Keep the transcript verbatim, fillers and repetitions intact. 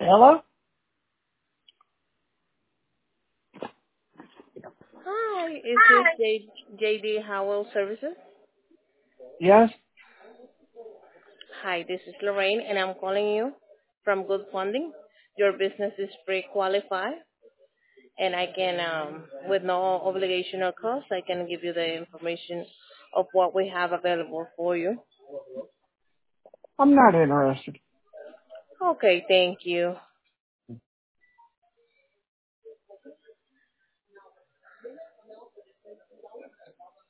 Hello? Hi, is this J- JD Howell Services? Yes? Hi, this is Lorraine, and I'm calling you from Good Funding. Your business is pre-qualified, and I can, um, with no obligation or cost, I can give you the information of what we have available for you. I'm not interested. Okay, thank you.